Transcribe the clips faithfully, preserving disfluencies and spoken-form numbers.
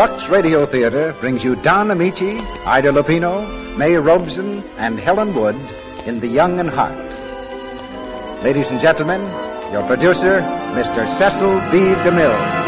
Lux Radio Theater brings you Don Amici, Ida Lupino, May Robeson, and Helen Wood in The Young and Hot. Ladies and gentlemen, your producer, Mister Cecil B. DeMille.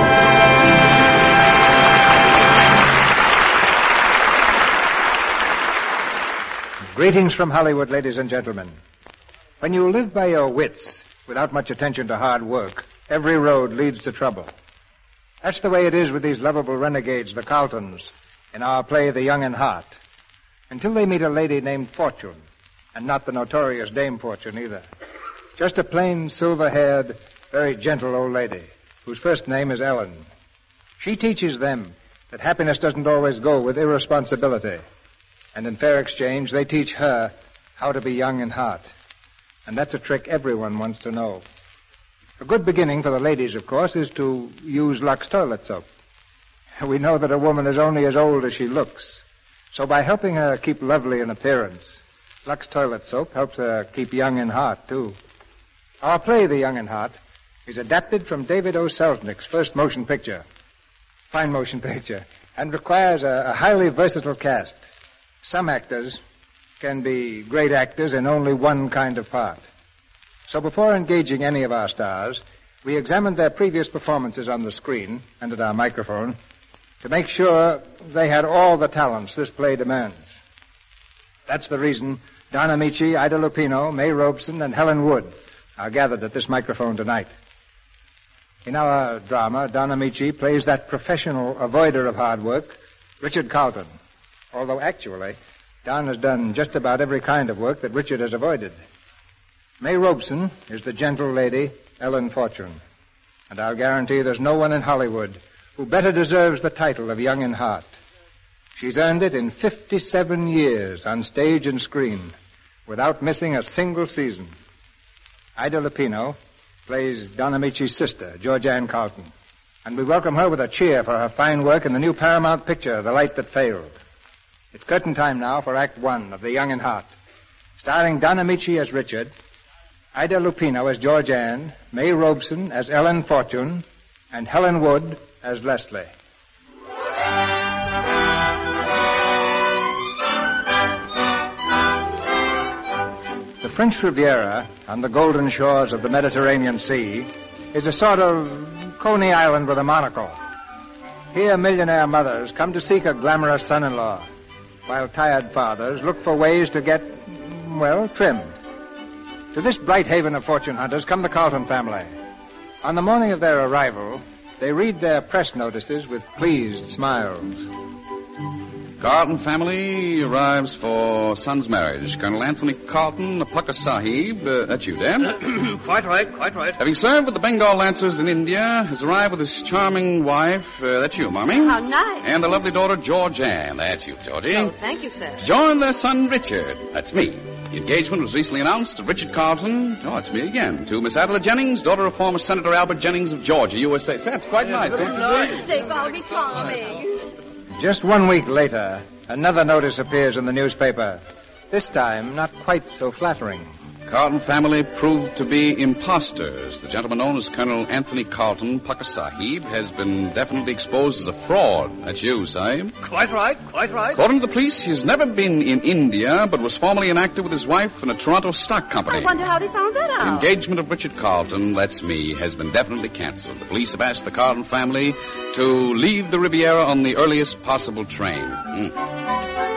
Greetings from Hollywood, ladies and gentlemen. When you live by your wits, without much attention to hard work, every road leads to trouble. That's the way it is with these lovable renegades, the Carltons, in our play The Young and Hot, until they meet a lady named Fortune, and not the notorious Dame Fortune either. Just a plain, silver-haired, very gentle old lady, whose first name is Ellen. She teaches them that happiness doesn't always go with irresponsibility. And in fair exchange, they teach her how to be young and hot. And that's a trick everyone wants to know. A good beginning for the ladies, of course, is to use Lux toilet soap. We know that a woman is only as old as she looks. So by helping her keep lovely in appearance, Lux toilet soap helps her keep young and hot, too. Our play, The Young and Hot, is adapted from David O. Selznick's first motion picture. Fine motion picture. And requires a, a highly versatile cast. Some actors can be great actors in only one kind of part. So before engaging any of our stars, we examined their previous performances on the screen and at our microphone to make sure they had all the talents this play demands. That's the reason Don Amici, Ida Lupino, May Robeson, and Helen Wood are gathered at this microphone tonight. In our drama, Don Amici plays that professional avoider of hard work, Richard Carlton. Although actually, Don has done just about every kind of work that Richard has avoided. May Robeson is the gentle lady, Ellen Fortune. And I'll guarantee there's no one in Hollywood who better deserves the title of Young and Hot. She's earned it in fifty-seven years on stage and screen, without missing a single season. Ida Lupino plays Don Amici's sister, Georgianne Carlton. And we welcome her with a cheer for her fine work in the new Paramount picture, The Light That Failed. It's curtain time now for Act One of The Young and Hot, starring Don Amici as Richard, Ida Lupino as Georgianne, May Robeson as Ellen Fortune, and Helen Wood as Leslie. The French Riviera, on the golden shores of the Mediterranean Sea, is a sort of Coney Island with a monocle. Here, millionaire mothers come to seek a glamorous son-in-law, while tired fathers look for ways to get, well, trim. To this bright haven of fortune hunters come the Carlton family. On the morning of their arrival, they read their press notices with pleased smiles. Carlton family arrives for son's marriage. Colonel Anthony Carlton, Pukka Sahib. Uh, that's you, Dan? Quite right, quite right. Having served with the Bengal Lancers in India, has arrived with his charming wife. Uh, that's you, Mommy. How nice. And the lovely daughter, Georgianne. That's you, Georgie. Oh, thank you, sir. Join their son, Richard. That's me. The engagement was recently announced to Richard Carlton. Oh, it's me again. To Miss Adela Jennings, daughter of former Senator Albert Jennings of Georgia, U S A. That's quite nice, don't you think? They've all be charming. Just one week later, another notice appears in the newspaper. This time, not quite so flattering. Carlton family proved to be imposters. The gentleman known as Colonel Anthony Carlton, Pukka Sahib, has been definitely exposed as a fraud. That's you, Sahib. Quite right, quite right. According to the police, he's never been in India, but was formerly an actor with his wife in a Toronto stock company. I wonder how they found that The out. engagement of Richard Carlton, that's me, has been definitely canceled. The police have asked the Carlton family to leave the Riviera on the earliest possible train. Mm.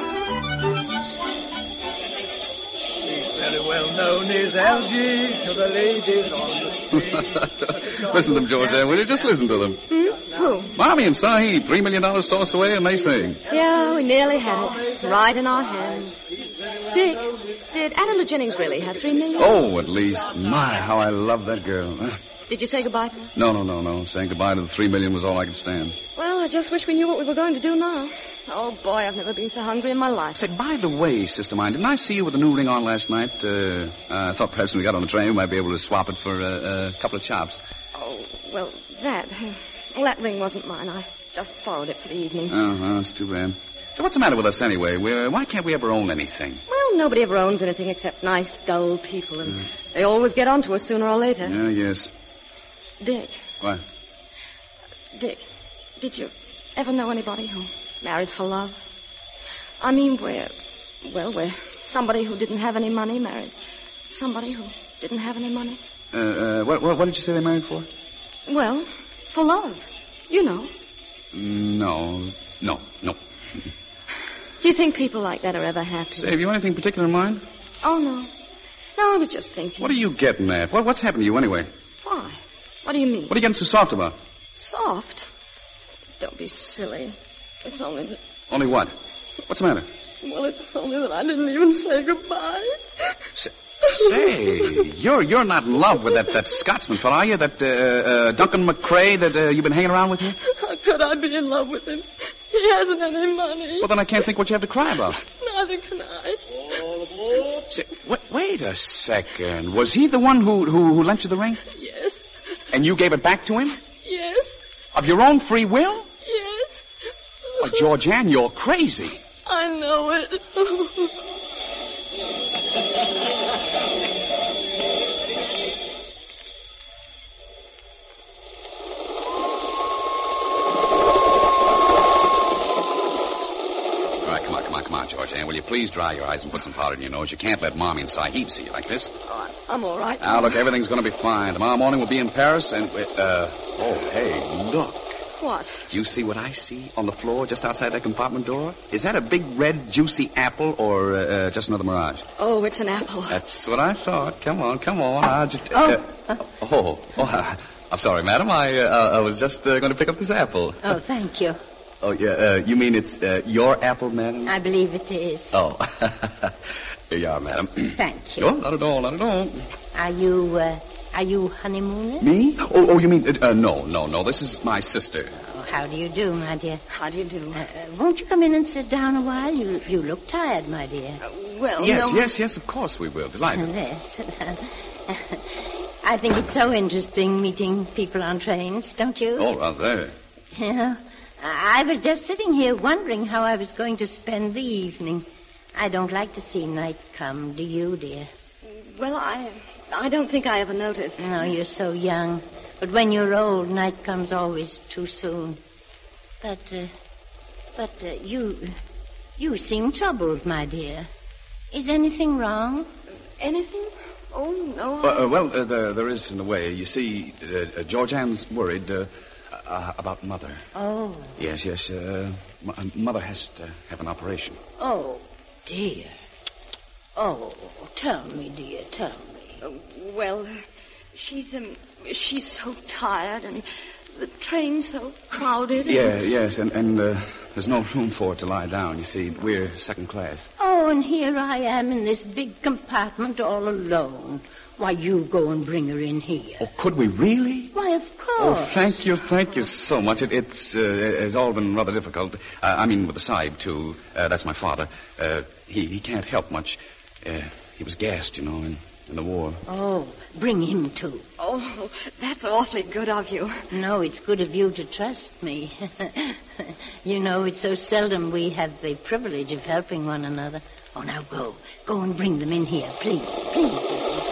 Very well known as Algie to the ladies on the street. Listen to them, Georgia, will you? Just listen to them. Hmm? Who? Mommy and Sahib, three million dollars tossed away, and they sing. Yeah, we nearly had it. Right in our hands. Dick, did Adela Jennings really have three million? Oh, at least. My, how I love that girl. Did you say goodbye to her? No, no, no, no. Saying goodbye to the three million was all I could stand. Well, I just wish we knew what we were going to do now. Oh, boy, I've never been so hungry in my life. Say, by the way, sister mine, didn't I see you with a new ring on last night? Uh, uh, I thought perhaps when we got on the train we might be able to swap it for uh, a couple of chops. Oh, well, that... Well, that ring wasn't mine. I just borrowed it for the evening. Oh, that's too bad. So what's the matter with us anyway? We're, why can't we ever own anything? Well, nobody ever owns anything except nice, dull people, and mm. they always get onto us sooner or later. Yeah, yes. Dick. What? Dick, did you... ever know anybody who married for love? I mean, where, well, where somebody who didn't have any money married somebody who didn't have any money. Uh, uh what, what, what did you say they married for? Well, for love. You know. No, no, no. Do you think people like that are ever happy? Say, have you anything particular in mind? Oh, no. No, I was just thinking. What are you getting at? What, what's happened to you anyway? Why? What do you mean? What are you getting so soft about? Soft? Don't be silly. It's only that... Only what? What's the matter? Well, it's only that I didn't even say goodbye. Say, say you're you're not in love with that, that Scotsman fellow, are you? That uh, uh, Duncan McCrae that uh, you've been hanging around with here? How could I be in love with him? He hasn't any money. Well, then I can't think what you have to cry about. Neither can I. All aboard. Say, wait, wait a second. Was he the one who, who, who lent you the ring? Yes. And you gave it back to him? Yes. Of your own free will? Yes. Oh, Georgianne, you're crazy. I know it. All right, come on, come on, come on, Georgianne. Will you please dry your eyes and put some powder in your nose? You can't let Mommy and Sahib see you like this. Oh, I'm all right. Now, look, everything's going to be fine. Tomorrow morning we'll be in Paris and... we- Uh, oh, hey, look. What? Do you see what I see on the floor just outside that compartment door? Is that a big, red, juicy apple or uh, uh, just another mirage? Oh, it's an apple. That's what I thought. Come on, come on. I'll just... Oh. Uh, oh, oh, uh, I'm sorry, madam. I uh, I was just uh, going to pick up this apple. Oh, thank you. Oh, yeah. Uh, you mean it's uh, your apple, madam? I believe it is. Oh. Here you are, madam. Thank you. Oh, not at all, not at all. Are you, uh, are you honeymooning? Me? Oh, oh, you mean... Uh, uh, no, no, no. This is my sister. Oh, how do you do, my dear? How do you do? Uh, won't you come in and sit down a while? You you look tired, my dear. Uh, well, Yes, no. yes, yes, of course we will. Delighted. Yes. I think it's so interesting meeting people on trains, don't you? Oh, rather. Yeah. I was just sitting here wondering how I was going to spend the evening. I don't like to see night come, do you, dear? Well, I I don't think I ever noticed. No, you're so young. But when you're old, night comes always too soon. But, uh, but uh, you, you seem troubled, my dear. Is anything wrong? Anything? Oh, no. Uh, uh, well, uh, there, there is in a way. You see, uh, uh, Georgianne's worried uh, uh, about Mother. Oh. Yes, yes. Uh, m- Mother has to have an operation. Oh, dear. Oh, tell me, dear, tell me. Uh, well, she's um, she's so tired, and the train's so crowded. and- Yeah, yes, and, and uh, there's no room for her to lie down. You see, we're second class. Oh, and here I am in this big compartment all alone. Why, you go and bring her in here. Oh, could we really? Why, of Oh, course. thank you, thank you so much. It, it's uh, it has all been rather difficult. Uh, I mean, with the Sahib, too. Uh, that's my father. Uh, he, he can't help much. Uh, he was gassed, you know, in, in the war. Oh, bring him too. Oh, that's awfully good of you. No, it's good of you to trust me. You know, it's so seldom we have the privilege of helping one another. Oh, now go. Go and bring them in here, please. Please, dear.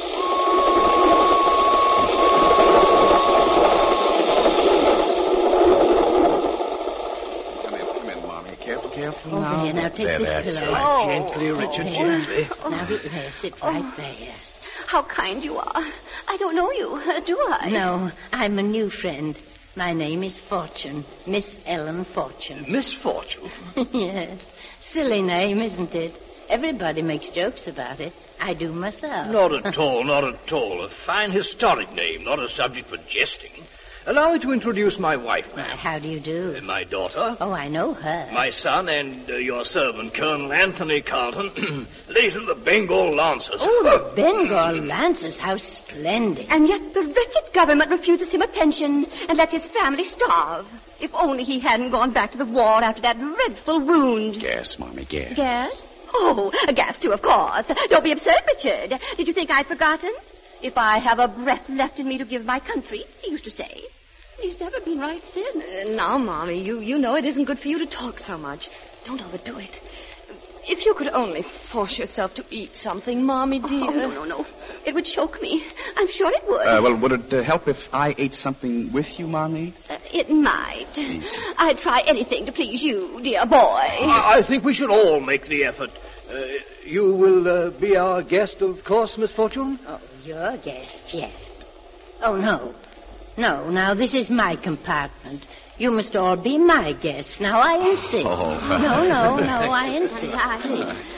Come in, come in, Mommy. Careful, careful. Over now. here, now take there, this that's pillow. right. Oh. Gently, Richard, Oh. gently. Now, there, sit right there. How kind you are. I don't know you, uh, do I? No, I'm a new friend. My name is Fortune, Miss Ellen Fortune. Misfortune. Yes. Silly name, isn't it? Everybody makes jokes about it. I do myself. Not at all, not at all. A fine historic name, not a subject for jesting. Allow me to introduce my wife, ma'am. How do you do? Uh, My daughter. Oh, I know her. My son and uh, your servant, Colonel Anthony Carlton, late of the Bengal Lancers. Oh, the Bengal Lancers, how splendid. And yet the wretched government refuses him a pension and lets his family starve. If only he hadn't gone back to the war after that dreadful wound. Gas, Mommy, gas. Gas? Oh, a gas too, of course. Don't be absurd, Richard. Did you think I'd forgotten? If I have a breath left in me to give my country, he used to say. He's never been right since. Uh, now, Mommy, you, you know it isn't good for you to talk so much. Don't overdo it. If you could only force yourself to eat something, Mommy dear. Oh, no, no, no. It would choke me. I'm sure it would. Uh, well, would it uh, help if I ate something with you, Marmee? Uh, it might. I'd try anything to please you, dear boy. I, I think we should all make the effort. Uh, you will uh, be our guest, of course, Miss Fortune? Oh, your guest, yes. Oh, no. No, now, this is my compartment. You must all be my guests. Now, I insist. Oh. No, no, no, I insist. Please.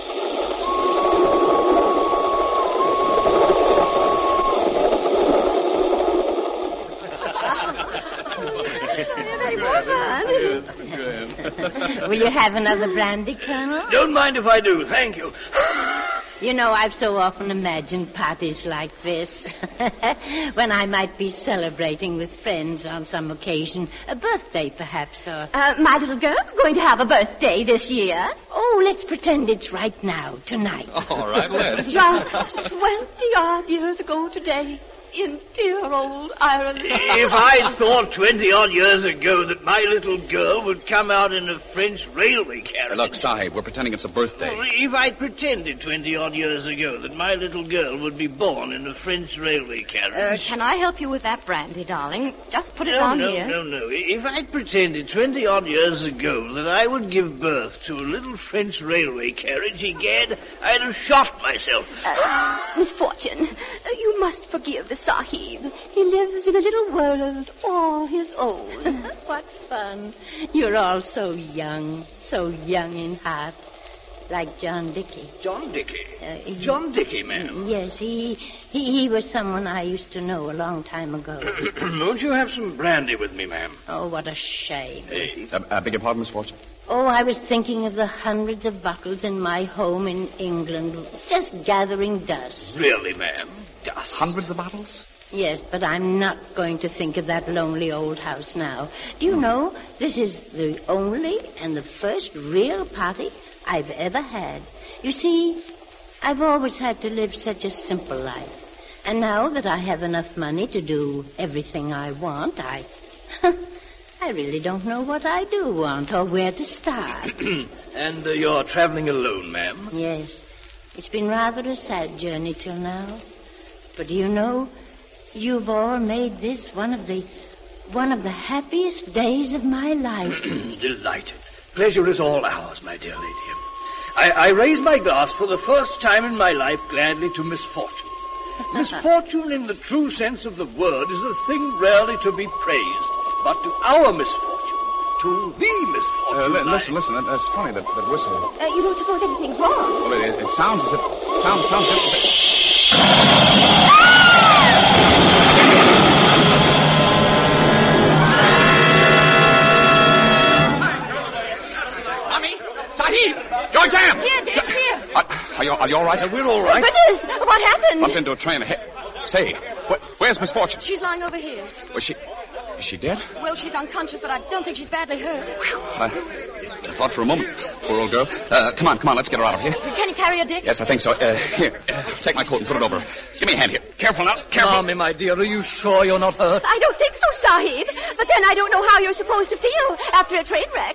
Will you have another brandy, Colonel? Don't mind if I do, thank you. You know, I've so often imagined parties like this. When I might be celebrating with friends on some occasion. A birthday, perhaps, or... Uh, my little girl's going to have a birthday this year. Oh, let's pretend it's right now, tonight. All right, let's. Just twenty-odd years ago today, in dear old Ireland. If I'd thought twenty-odd years ago that my little girl would come out in a French railway carriage... Look, Sahib, we're pretending it's a birthday. Well, if I'd pretended twenty-odd years ago that my little girl would be born in a French railway Uh, carriage... can I help you with that brandy, darling? Just put it no, on no, here. no, no. If I'd pretended twenty-odd years ago that I would give birth to a little French railway carriage, egad, I'd have shot myself. Uh, Misfortune, uh, you must forgive the Sahib. He lives in a little world all his own. What fun. You're all so young, so young in heart. Like John Dickey. John Dickey? Uh, he- John Dickey, ma'am. Yes, he, he he was someone I used to know a long time ago. Won't you have some brandy with me, ma'am? Oh, what a shame. Hey. Uh, I beg your pardon, Miss Fortune? Oh, I was thinking of the hundreds of bottles in my home in England, just gathering dust. Really, ma'am? Dust. Hundreds of bottles? Yes, but I'm not going to think of that lonely old house now. Do you know, this is the only and the first real party I've ever had. You see, I've always had to live such a simple life. And now that I have enough money to do everything I want, I... I really don't know what I do want or where to start. And uh, you're traveling alone, ma'am? Yes, it's been rather a sad journey till now. But do you know, you've all made this one of the... one of the happiest days of my life. Delighted. Pleasure is all ours, my dear lady. I, I raise my glass for the first time in my life gladly to misfortune. Misfortune in the true sense of the word is a thing rarely to be praised, but to our misfortune, to the Uh, misfortune. li- listen, listen, that, that's funny, that, that whistle. Uh, you don't suppose anything's wrong? Well, it, it sounds as if... Sounds, sounds just... Mommy! Sahib! George Jam! Here, Dick, here. Are, are, you, are you all right? We're all right. Goodness, what happened? Bumped into a train ahead. Say, wh- where's Miss Fortune? She's lying over here. Was she... Is she dead? Well, she's unconscious, but I don't think she's badly hurt. I, I thought for a moment. Poor old girl. Uh, come on, come on, let's get her out of here. Can you carry her, Dick? Yes, I think so. Uh, here, uh, take my coat and put it over her. Give me a hand here. Careful now, careful. Mommy, my dear, are you sure you're not hurt? I don't think so, Sahib. But then I don't know how you're supposed to feel after a train wreck.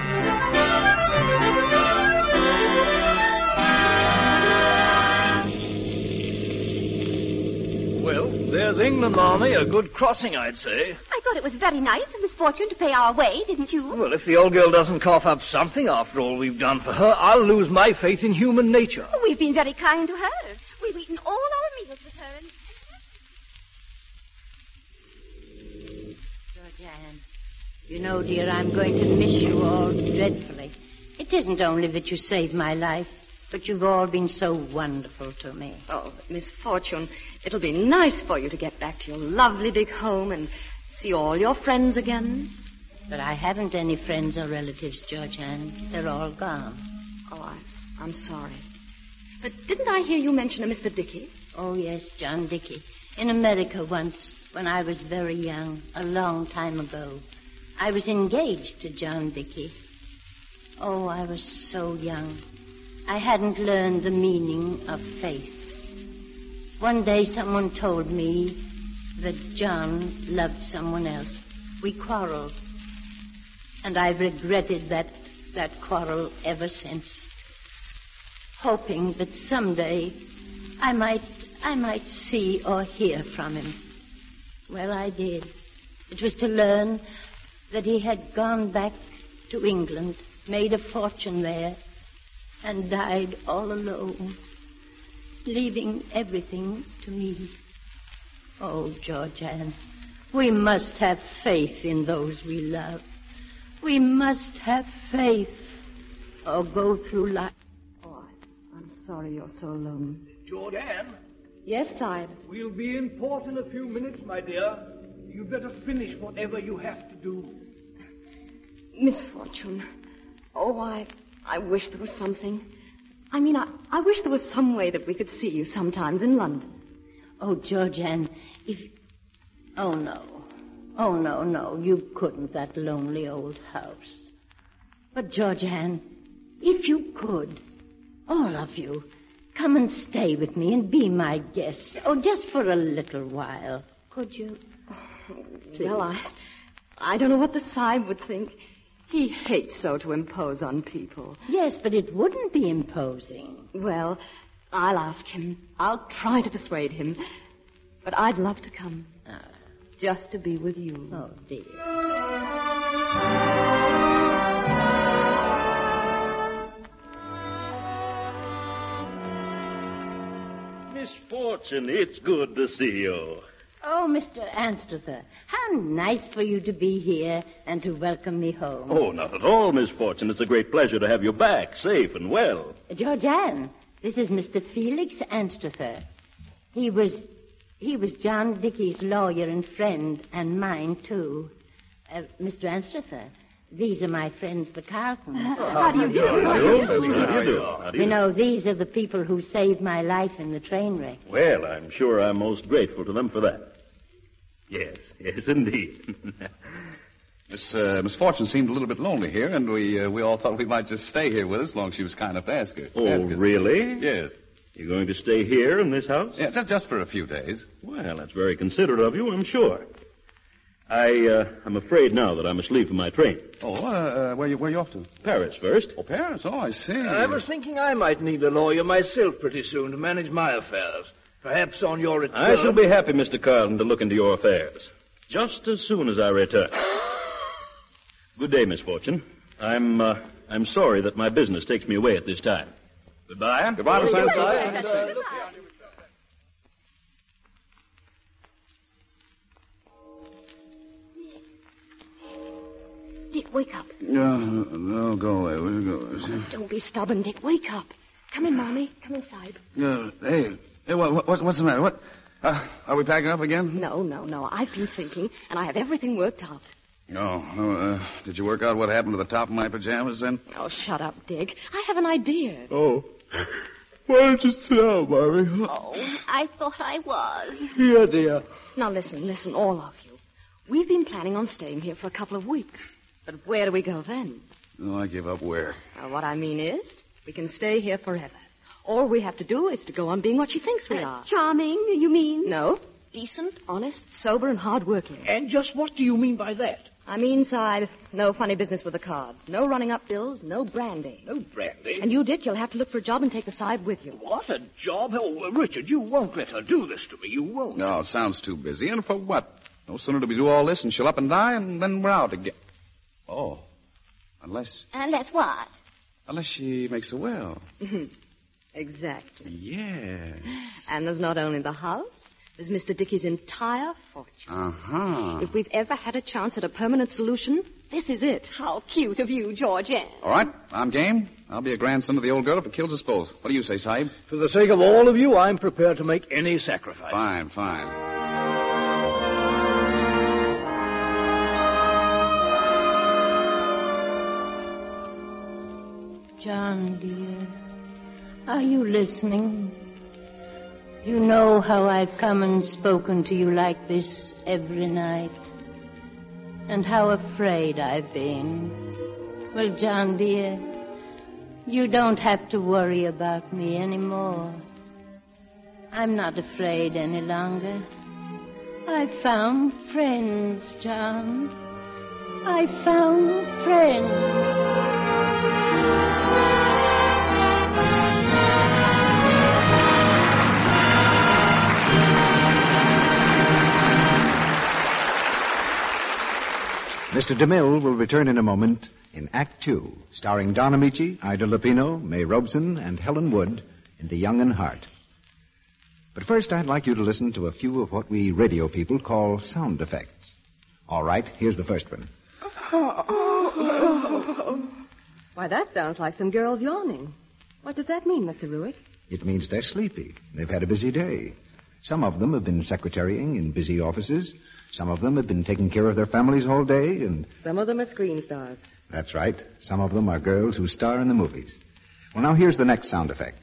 Well, there's England, Army. A good crossing, I'd say. I thought it was very nice of Misfortune to pay our way, didn't you? Well, if the old girl doesn't cough up something after all we've done for her, I'll lose my faith in human nature. We've been very kind to her. We've eaten all our meals with her. And... Georgiana, you know, dear, I'm going to miss you all dreadfully. It isn't only that you saved my life, but you've all been so wonderful to me. Oh, Miss Fortune, it'll be nice for you to get back to your lovely big home and see all your friends again. But I haven't any friends or relatives, Georgiana. They're all gone. Oh, I, I'm sorry. But didn't I hear you mention a Mister Dickey? Oh, yes, John Dickey. In America once, when I was very young, a long time ago. I was engaged to John Dickey. Oh, I was so young. I hadn't learned the meaning of faith. One day someone told me that John loved someone else. We quarreled. And I've regretted that, that quarrel ever since. Hoping that someday I might, I might see or hear from him. Well, I did. It was to learn that he had gone back to England, made a fortune there, and died all alone, leaving everything to me. Oh, Georgianne, we must have faith in those we love. We must have faith or go through life. Oh, I'm sorry you're so alone. Georgianne, Yes, Sahib. we'll be in port in a few minutes, my dear. You'd better finish whatever you have to do. Misfortune. Oh, I, I wish there was something. I mean, I, I wish there was some way that we could see you sometimes in London. Oh, Georgianne, if... Oh, no. Oh, no, no, you couldn't, that lonely old house. But, Georgianne, if you could, all of you, come and stay with me and be my guests. Oh, just for a little while. Could you? Well, I, I don't know what the Sahib would think. He hates so to impose on people. Yes, but it wouldn't be imposing. Well, I'll ask him. I'll try to persuade him. But I'd love to come. Ah. Just to be with you. Oh, dear. Miss Fortune, it's good to see you. Oh, Mister Anstruther, how nice for you to be here and to welcome me home. Oh, not at all, Miss Fortune. It's a great pleasure to have you back, safe and well. Georgianne, this is Mister Felix Anstruther. He was... He was John Dickey's lawyer and friend, and mine, too. Uh, Mister Anstruther, these are my friends, the Carltons. How do you do? How do you do? How do you do? How do you You do? know, these are the people who saved my life in the train wreck. Well, I'm sure I'm most grateful to them for that. Yes, yes, indeed. Miss, uh, Miss Fortune seemed a little bit lonely here, and we uh, we all thought we might just stay here with us as long as she was kind enough to ask her. Oh, ask us. really? Yes. You're going to stay here in this house? Yeah, just, just for a few days. Well, that's very considerate of you, I'm sure. I, uh, I'm afraid now that I must leave for my train. Oh, uh, uh, where you where you off to? Paris first. Oh, Paris. Oh, I see. I was thinking I might need a lawyer myself pretty soon to manage my affairs. Perhaps on your return... I shall be happy, Mister Carlton, to look into your affairs. Just as soon as I return. Good day, Miss Fortune. I'm, uh, I'm sorry that my business takes me away at this time. Goodbye. Goodbye, Miss Anstruther. Dick, wake up. No, no, go away. Will you go? Don't be stubborn, Dick. Wake up. Come in, Mommy. Come inside. Yeah, hey, hey, what, what, what's the matter? What? Uh, are we packing up again? No, no, no. I've been thinking, and I have everything worked out. No. no uh, did you work out what happened to the top of my pajamas then? Oh, shut up, Dick. I have an idea. Oh. Why don't you sit down, Mommy? Oh, I thought I was. Here, dear. Now, listen, listen, all of you. We've been planning on staying here for a couple of weeks. But where do we go then? Oh, I give up where? Well, what I mean is, we can stay here forever. All we have to do is to go on being what she thinks we are. Charming, you mean? No, decent, honest, sober, and hardworking. And just what do you mean by that? I mean, Side, no funny business with the cards. No running up bills, no brandy. No brandy. And you, Dick, you'll have to look for a job and take the Side with you. What a job. Oh, Richard, you won't let her do this to me. You won't. No, it sounds too busy. And for what? No sooner do we do all this and she'll up and die, and then we're out again. Oh. Unless... Unless what? Unless she makes a will. Exactly. Yes. And there's not only the house, there's Mister Dickey's entire fortune. Uh-huh. If we've ever had a chance at a permanent solution, this is it. How cute of you, Georgianne. All right, I'm game. I'll be a grandson of the old girl if it kills us both. What do you say, Sahib? For the sake of all of you, I'm prepared to make any sacrifice. Fine, fine. John, dear, are you listening? You know how I've come and spoken to you like this every night, and how afraid I've been. Well, John, dear, you don't have to worry about me anymore. I'm not afraid any longer. I've found friends, John. I've found friends. Mister DeMille will return in a moment in Act Two, starring Don Amici, Ida Lupino, May Robeson, and Helen Wood in The Young and Heart. But first, I'd like you to listen to a few of what we radio people call sound effects. All right, here's the first one. Why, that sounds like some girls yawning. What does that mean, Mister Ruick? It means they're sleepy. They've had a busy day. Some of them have been secretarying in busy offices. Some of them have been taking care of their families all day, and... Some of them are screen stars. That's right. Some of them are girls who star in the movies. Well, now here's the next sound effect.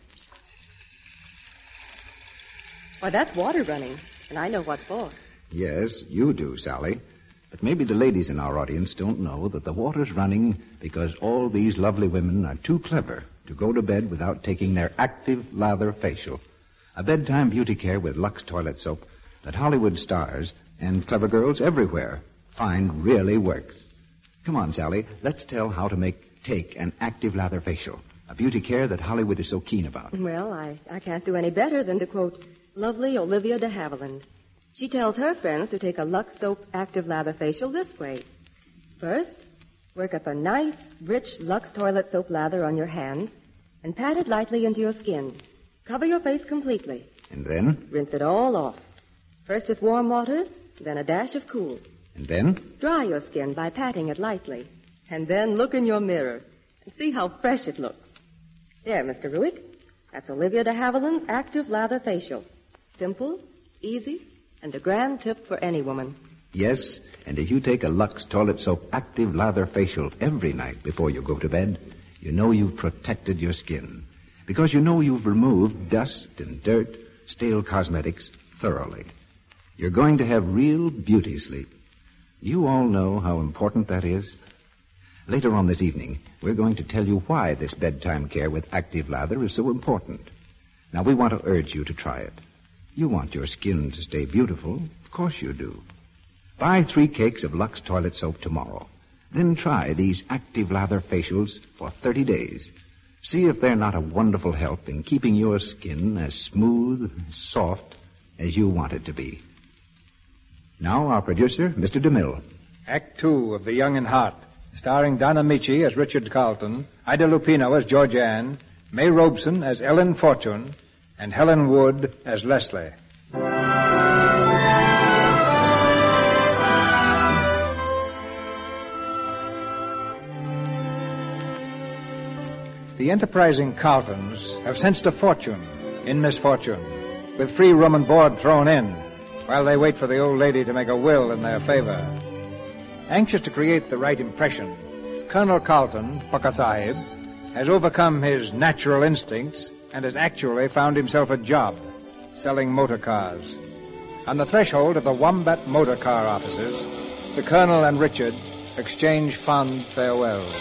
Why, that's water running, and I know what for. Yes, you do, Sally. But maybe the ladies in our audience don't know that the water's running because all these lovely women are too clever to go to bed without taking their active lather facial, a bedtime beauty care with Lux toilet soap that Hollywood stars and clever girls everywhere find really works. Come on, Sally, let's tell how to make take an active lather facial, a beauty care that Hollywood is so keen about. Well, I, I can't do any better than to quote lovely Olivia de Havilland. She tells her friends to take a Lux Soap Active Lather Facial this way. First, work up a nice, rich Lux toilet soap lather on your hands and pat it lightly into your skin. Cover your face completely. And then? Rinse it all off. First with warm water, then a dash of cool. And then? Dry your skin by patting it lightly. And then look in your mirror and see how fresh it looks. There, Mister Ruick. That's Olivia de Havilland's Active Lather Facial. Simple, easy, and a grand tip for any woman. Yes, and if you take a Lux Toilet Soap Active Lather Facial every night before you go to bed, you know you've protected your skin. Because you know you've removed dust and dirt, stale cosmetics thoroughly. You're going to have real beauty sleep. You all know how important that is. Later on this evening, we're going to tell you why this bedtime care with active lather is so important. Now, we want to urge you to try it. You want your skin to stay beautiful. Of course you do. Buy three cakes of Lux Toilet Soap tomorrow. Then try these active lather facials for thirty days. See if they're not a wonderful help in keeping your skin as smooth, soft as you want it to be. Now, our producer, Mister DeMille. Act Two of The Young and Heart, starring Don Amici as Richard Carlton, Ida Lupino as Georgianne, May Robeson as Ellen Fortune, and Helen Wood as Leslie. The enterprising Carltons have sensed a fortune in misfortune, with free room and board thrown in, while they wait for the old lady to make a will in their favor. Anxious to create the right impression, Colonel Carlton, Pukka Sahib, has overcome his natural instincts and has actually found himself a job selling motor cars. On the threshold of the Wombat Motor Car offices, the Colonel and Richard exchange fond farewells.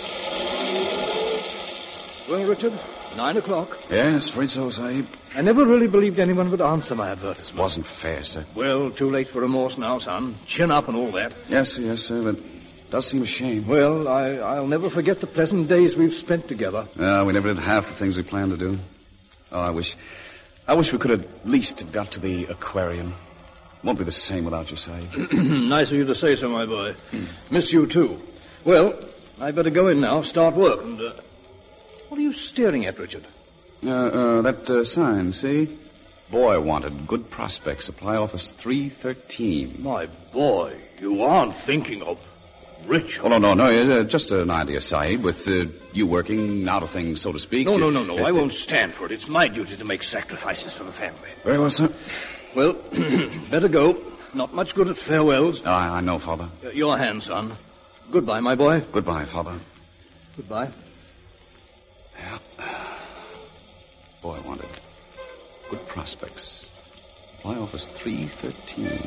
Well, Richard, nine o'clock. Yes, afraid so, Sahib. I never really believed anyone would answer my advertisement. Wasn't fair, sir. Well, too late for remorse now, son. Chin up and all that. Yes, sir, yes, sir, but it does seem a shame. Well, I, I'll never forget the pleasant days we've spent together. Uh, we never did half the things we planned to do. Oh, I wish... I wish we could at least have got to the aquarium. Won't be the same without you, Sahib. Nice of you to say so, my boy. Miss you, too. Well, I'd better go in now, start work, and... Uh, what are you staring at, Richard? Uh, uh, that uh, sign, see? Boy wanted, good prospect, supply office three thirteen. My boy, you aren't thinking of Richard. Oh, no, no, no, uh, just an idea, Sahib, with uh, you working out of things, so to speak. No, no, no, no, uh, I won't stand for it. It's my duty to make sacrifices for the family. Very well, sir. Well, better go. Not much good at farewells. Oh, I, I know, Father. Uh, your hand, son. Goodbye, my boy. Goodbye, Father. Goodbye. Yeah. Boy wanted. Good prospects. Supply office three thirteen.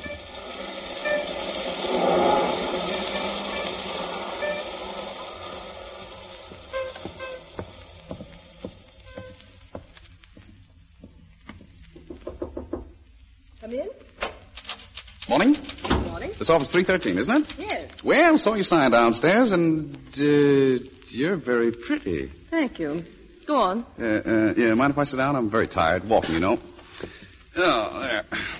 Come in. Morning. Morning. This office three thirteen, isn't it? Yes. Well, saw your sign downstairs, and uh, you're very pretty. Thank you. Go on. Uh, uh, yeah, mind if I sit down? I'm very tired. Walking, you know. Oh, there.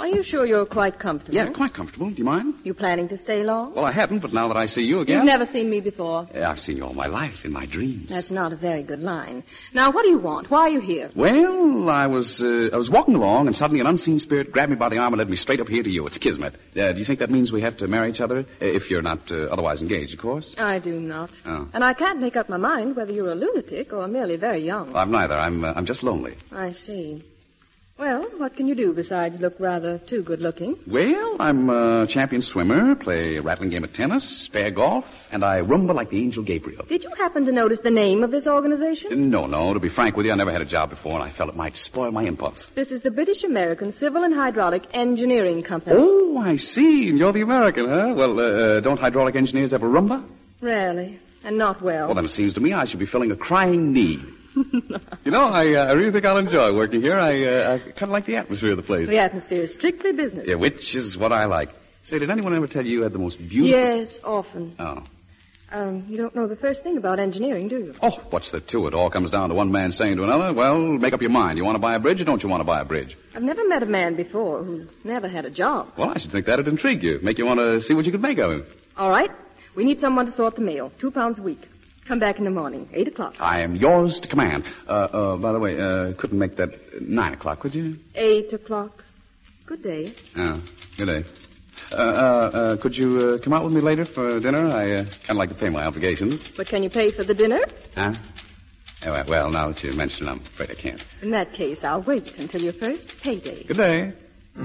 Are you sure you're quite comfortable? Yeah, quite comfortable. Do you mind? You planning to stay long? Well, I haven't, but now that I see you again... You've never seen me before. Yeah, I've seen you all my life, in my dreams. That's not a very good line. Now, what do you want? Why are you here? Well, I was uh, I was walking along, and suddenly an unseen spirit grabbed me by the arm and led me straight up here to you. It's kismet. Uh, do you think that means we have to marry each other? Uh, if you're not uh, otherwise engaged, of course. I do not. Oh. And I can't make up my mind whether you're a lunatic or merely very young. Well, I'm neither. I'm, uh, I'm just lonely. I see. Well, what can you do besides look rather too good-looking? Well, I'm a champion swimmer, play a rattling game of tennis, spare golf, and I rumba like the angel Gabriel. Did you happen to notice the name of this organization? No, no. To be frank with you, I never had a job before, and I felt it might spoil my impulse. This is the British American Civil and Hydraulic Engineering Company. Oh, I see. And you're the American, huh? Well, uh, don't hydraulic engineers ever rumba? Rarely, and not well. Well, then it seems to me I should be filling a crying need. You know, I, uh, I really think I'll enjoy working here. I, uh, I kind of like the atmosphere of the place. The atmosphere is strictly business. Yeah, which is what I like. Say, did anyone ever tell you you had the most beautiful... Yes, often. Oh. Um, you don't know the first thing about engineering, do you? Oh, what's there to it? All comes down to one man saying to another, well, make up your mind. You want to buy a bridge or don't you want to buy a bridge? I've never met a man before who's never had a job. Well, I should think that'd intrigue you. Make you want to see what you could make of him. All right. We need someone to sort the mail. Two pounds a week. Come back in the morning, eight o'clock. I am yours to command. Uh, uh, by the way, uh, couldn't make that nine o'clock, could you? Eight o'clock. Good day. Oh, good day. Uh, uh, uh, could you uh, come out with me later for dinner? I uh, kind of like to pay my obligations. But can you pay for the dinner? Huh? Oh, well, well, now that you mention it, I'm afraid I can't. In that case, I'll wait until your first payday. Good day.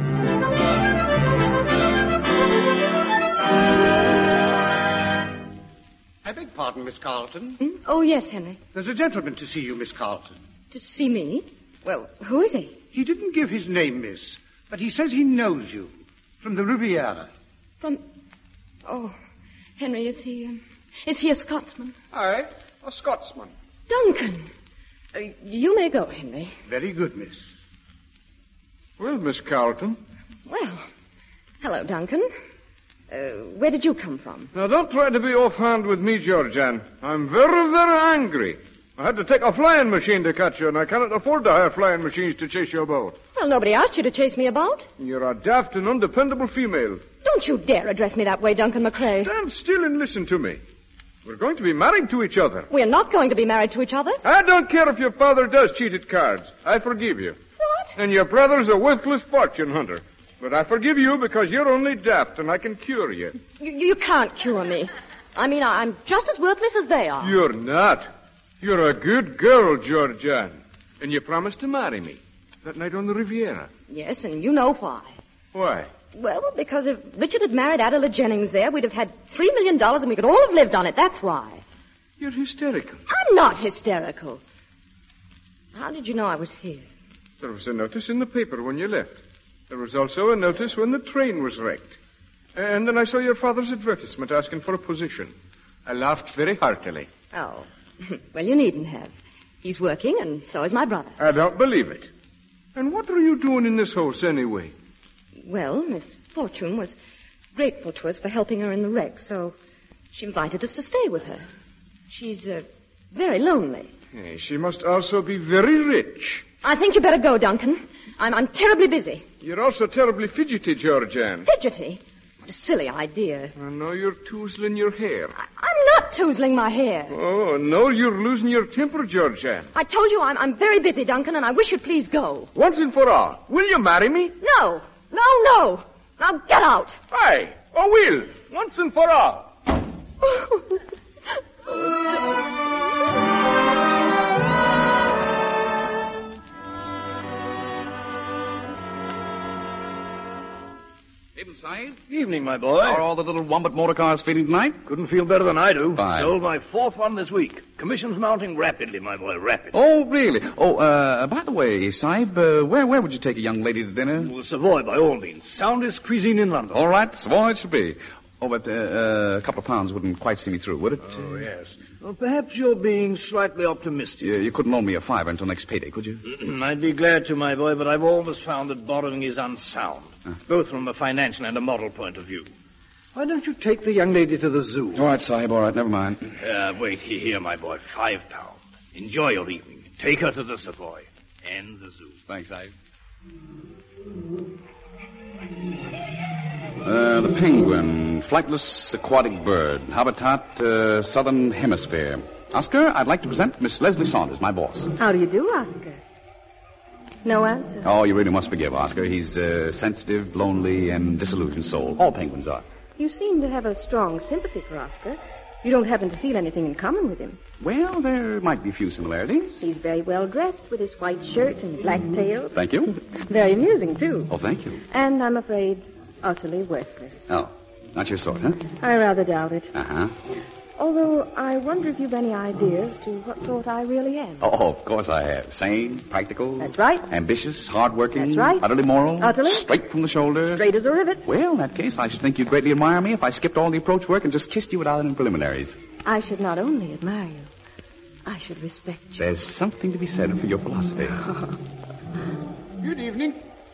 I beg pardon, Miss Carlton. Hmm? Oh, yes, Henry. There's a gentleman to see you, Miss Carlton. To see me? Well, who is he? He didn't give his name, miss, but he says he knows you. From the Riviera. From... Oh, Henry, is he... Um, is he a Scotsman? Aye, a Scotsman. Duncan! Uh, you may go, Henry. Very good, miss. Well, Miss Carlton. Well, hello, Duncan. Uh, where did you come from? Now, don't try to be offhand with me, Georgianne. I'm very, very angry. I had to take a flying machine to catch you, and I cannot afford to hire flying machines to chase you about. Well, nobody asked you to chase me about. You're a daft and undependable female. Don't you dare address me that way, Duncan McCrae. Stand still and listen to me. We're going to be married to each other. We're not going to be married to each other. I don't care if your father does cheat at cards. I forgive you. What? And your brother's a worthless fortune hunter. But I forgive you because you're only daft and I can cure you. You, you can't cure me. I mean, I, I'm just as worthless as they are. You're not. You're a good girl, Georgianne. And you promised to marry me that night on the Riviera. Yes, and you know why. Why? Well, because if Richard had married Adela Jennings there, we'd have had three million dollars and we could all have lived on it. That's why. You're hysterical. I'm not hysterical. How did you know I was here? There was a notice in the paper when you left. There was also a notice when the train was wrecked. And then I saw your father's advertisement asking for a position. I laughed very heartily. Oh. Well, you needn't have. He's working, and so is my brother. I don't believe it. And what are you doing in this house anyway? Well, Miss Fortune was grateful to us for helping her in the wreck, so she invited us to stay with her. She's uh, very lonely. Hey, she must also be very rich. I think you better go, Duncan. I'm, I'm terribly busy. You're also terribly fidgety, Georgianne. Fidgety? What a silly idea. I know you're toozling your hair. I, I'm not toozling my hair. Oh, no, you're losing your temper, Georgianne. I told you I'm, I'm very busy, Duncan, and I wish you'd please go. Once and for all, will you marry me? No. No, no. Now get out. Aye, I will. Once and for all. Evening, Saeed. Evening, my boy. How are all the little Wombat motor cars feeling tonight? Couldn't feel better than I do. Fine. Sold my fourth one this week. Commission's mounting rapidly, my boy, rapidly. Oh, really? Oh, uh, by the way, Saib, uh, where where would you take a young lady to dinner? Well, Savoy, by all means. Soundest cuisine in London. All right, Savoy it should be. Oh, but uh, uh, a couple of pounds wouldn't quite see me through, would it? Oh, yes. Well, perhaps you're being slightly optimistic. You, you couldn't loan me a fiver until next payday, could you? I'd be glad to, my boy, but I've always found that borrowing is unsound, huh? both from a financial and a moral point of view. Why don't you take the young lady to the zoo? All right, Sahib, all right, never mind. Uh, wait, here, my boy, five pounds. Enjoy your evening. Take her to the Savoy and the zoo. Thanks, Sahib. Uh, the penguin, flightless aquatic bird, habitat uh, southern hemisphere. Oscar, I'd like to present Miss Leslie Saunders, my boss. How do you do, Oscar? No answer. Oh, you really must forgive Oscar. He's a sensitive, lonely, and disillusioned soul. All penguins are. You seem to have a strong sympathy for Oscar. You don't happen to feel anything in common with him. Well, there might be a few similarities. He's very well dressed with his white shirt and black tails. Thank you. Very amusing, too. Oh, thank you. And I'm afraid utterly worthless. Oh, not your sort, huh? I rather doubt it. Uh-huh. Although I wonder if you've any ideas to what sort I really am. Oh, of course I have. Sane, practical. That's right. Ambitious, hardworking. That's right. Utterly moral. Utterly. Straight from the shoulder. Straight as a rivet. Well, in that case, I should think you'd greatly admire me if I skipped all the approach work and just kissed you without any preliminaries. I should not only admire you, I should respect you. There's something to be said for your philosophy. Good evening.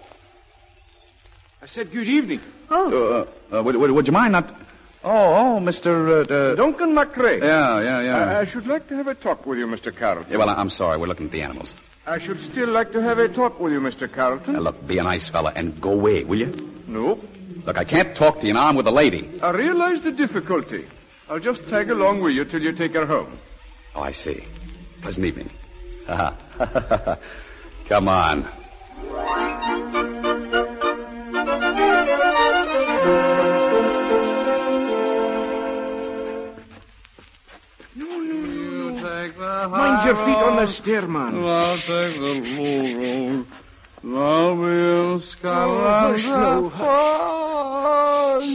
I said good evening. Oh. Uh, uh, would, would, would you mind not... Oh, oh, Mister Uh, uh... Duncan McCrae. Yeah, yeah, yeah. I, I should like to have a talk with you, Mister Carrollton. Yeah, well, I'm sorry. We're looking at the animals. I should still like to have a talk with you, Mister Carrollton. Now, look, be a nice fella and go away, will you? No. Look, I can't talk to you now. I'm with a lady. I realize the difficulty. I'll just tag along with you till you take her home. Oh, I see. Pleasant evening. Come on. Mind your feet on the stair, man. I'll take the low road. I'll be in Scotland. Oh,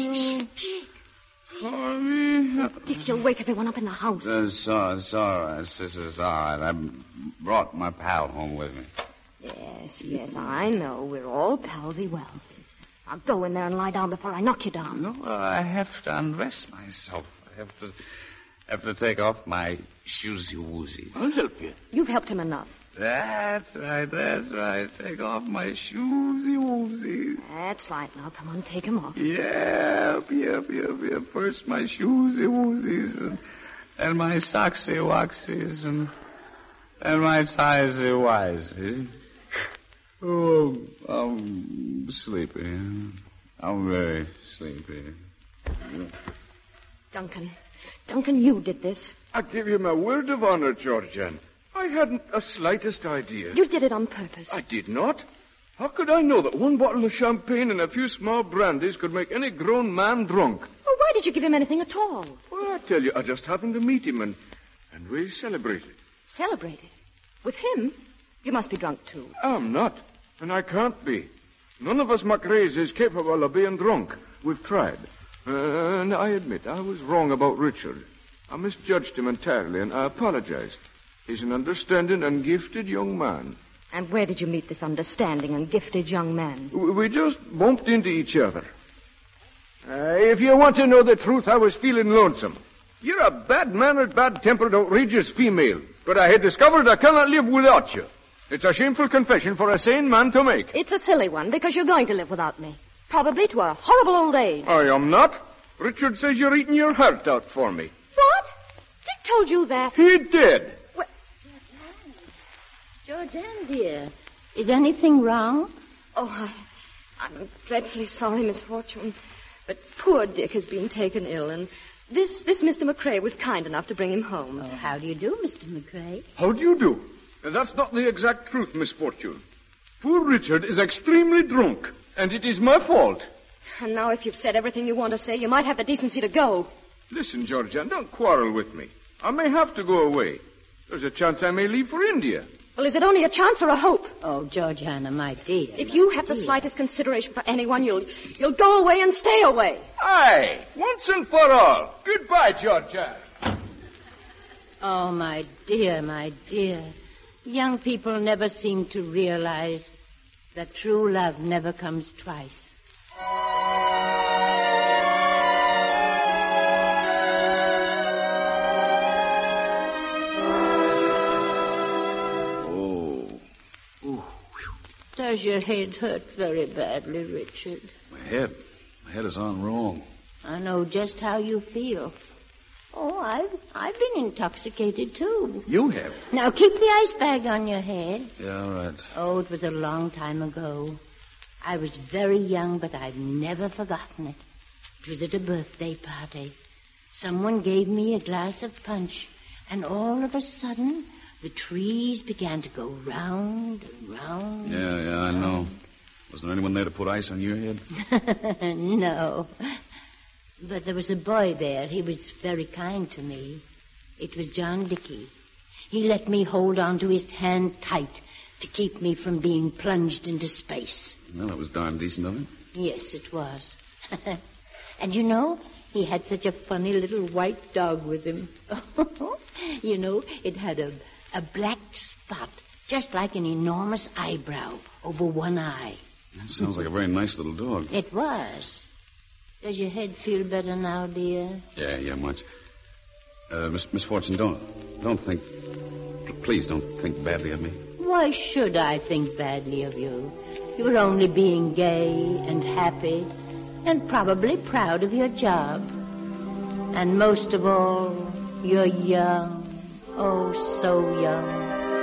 For me. Dick, you'll wake everyone up in the house. It's, uh, it's all right, sister. It's all right. I brought my pal home with me. Yes, yes, I know. We're all palsy Wellses. Now go in there and lie down before I knock you down. No, I have to undress myself. I have to have to take off my shoesy woozies. I'll help you. You've helped him enough. That's right, that's right. Take off my shoesy woozies. That's right. Now, come on, take him off. Yep, yep, yep, yep. First my shoesy woozies and, and my socksy woxies and, and my tiesy wisey. Oh, I'm sleepy. I'm very sleepy. Duncan. Duncan, you did this. I give you my word of honor, Georgian. I hadn't the slightest idea. You did it on purpose. I did not. How could I know that one bottle of champagne and a few small brandies could make any grown man drunk? Well, why did you give him anything at all? Well, I tell you, I just happened to meet him and, and we celebrated. Celebrated? With him? You must be drunk, too. I'm not, and I can't be. None of us McRae's is capable of being drunk. We've tried. Uh, and I admit I was wrong about Richard. I misjudged him entirely, and I apologize. He's an understanding and gifted young man. And where did you meet this understanding and gifted young man? We just bumped into each other. Uh, if you want to know the truth, I was feeling lonesome. You're a bad-mannered, bad-tempered, outrageous female, but I had discovered I cannot live without you. It's a shameful confession for a sane man to make. It's a silly one, because you're going to live without me. Probably to a horrible old age. I am not. Richard says you're eating your heart out for me. What? Dick told you that. He did. Well... Georgian, dear, is anything wrong? Oh, I, I'm dreadfully sorry, Miss Fortune. But poor Dick has been taken ill, and this, this Mister McCrae was kind enough to bring him home. Oh, how do you do, Mister McCrae? How do you do? That's not the exact truth, Miss Fortune. Poor Richard is extremely drunk, and it is my fault. And now if you've said everything you want to say, you might have the decency to go. Listen, Georgian, don't quarrel with me. I may have to go away. There's a chance I may leave for India. Well, is it only a chance or a hope? Oh, Georgiana, my dear. If you have the dear. slightest consideration for anyone, you'll you'll go away and stay away. Aye, once and for all. Goodbye, Georgian. Oh, my dear, my dear. Young people never seem to realize that true love never comes twice. Does your head hurt very badly, Richard? My head. My head is on wrong. I know just how you feel. Oh, I've I've been intoxicated, too. You have? Now, keep the ice bag on your head. Yeah, all right. Oh, it was a long time ago. I was very young, but I've never forgotten it. It was at a birthday party. Someone gave me a glass of punch, and all of a sudden, the trees began to go round and round. Yeah, yeah, I know. Was there anyone there to put ice on your head? No. But there was a boy there. He was very kind to me. It was John Dickey. He let me hold on to his hand tight to keep me from being plunged into space. Well, that was darn decent of him. Yes, it was. And you know, he had such a funny little white dog with him. You know, it had a, a black spot, just like an enormous eyebrow over one eye. That sounds like a very nice little dog. It was. Does your head feel better now, dear? Yeah, yeah, much. Uh, Miss, Miss Fortune, don't, don't think, please don't think badly of me. Why should I think badly of you? You're only being gay and happy and probably proud of your job. And most of all, you're young. Oh, so young.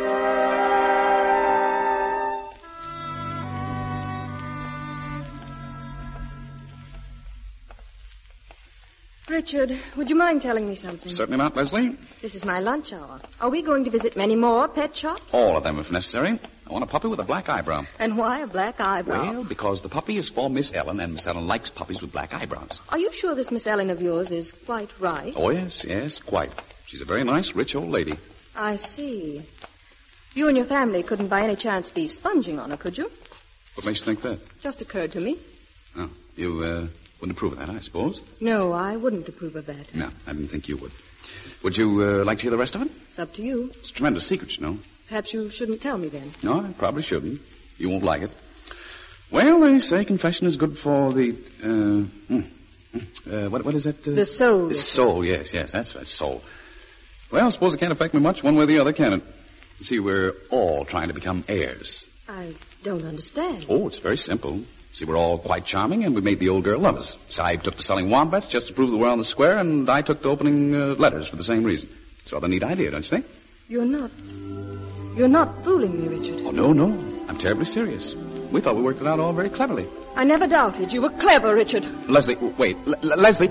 Richard, would you mind telling me something? Certainly not, Leslie. This is my lunch hour. Are we going to visit many more pet shops? All of them, if necessary. I want a puppy with a black eyebrow. And why a black eyebrow? Well, because the puppy is for Miss Ellen, and Miss Ellen likes puppies with black eyebrows. Are you sure this Miss Ellen of yours is quite right? Oh, yes, yes, quite. She's a very nice, rich old lady. I see. You and your family couldn't by any chance be sponging on her, could you? What makes you think that? Just occurred to me. Oh, you, uh... wouldn't approve of that, I suppose. No, I wouldn't approve of that. No, I didn't think you would. Would you uh, like to hear the rest of it? It's up to you. It's a tremendous secret, you know. Perhaps you shouldn't tell me then. No, I probably shouldn't. You won't like it. Well, they say confession is good for the, uh, mm, uh what, what is it? Uh, the soul. The soul, yes, yes, that's right, soul. Well, I suppose it can't affect me much one way or the other, can it? You see, we're all trying to become heirs. I don't understand. Oh, it's very simple. See, we're all quite charming, and we made the old girl love us. Saib took to selling wombats just to prove that we're on the square, and I took to opening uh, letters for the same reason. It's a rather neat idea, don't you think? You're not... You're not fooling me, Richard. Oh, no, no. I'm terribly serious. We thought we worked it out all very cleverly. I never doubted. You were clever, Richard. Leslie, wait. L- L- Leslie...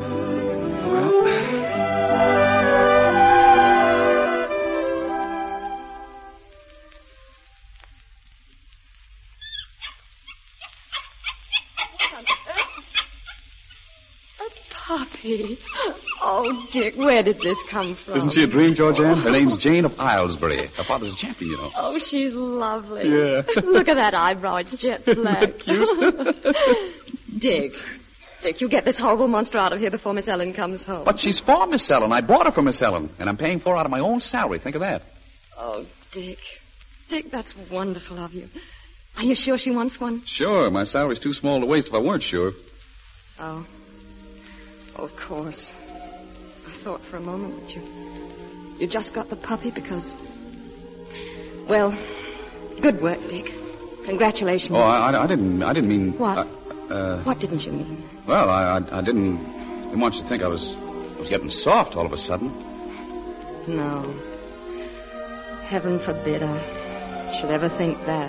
Puppy. Oh, Dick, where did this come from? Isn't she a dream, Georgianne? Her name's Jane of Islesbury. Her father's a champion, you know. Oh, she's lovely. Yeah. Look at that eyebrow. It's jet black. Cute. Dick. Dick, you get this horrible monster out of here before Miss Ellen comes home. But she's for Miss Ellen. I bought her for Miss Ellen, and I'm paying for her out of my own salary. Think of that. Oh, Dick. Dick, that's wonderful of you. Are you sure she wants one? Sure. My salary's too small to waste if I weren't sure. Oh. Oh, of course. I thought for a moment that you... You just got the puppy because... Well, good work, Dick. Congratulations. Oh, I, I didn't... I didn't mean... What? Uh, uh, what didn't you mean? Well, I, I, I didn't... didn't want you to think I was... I was getting soft all of a sudden. No. Heaven forbid I should ever think that.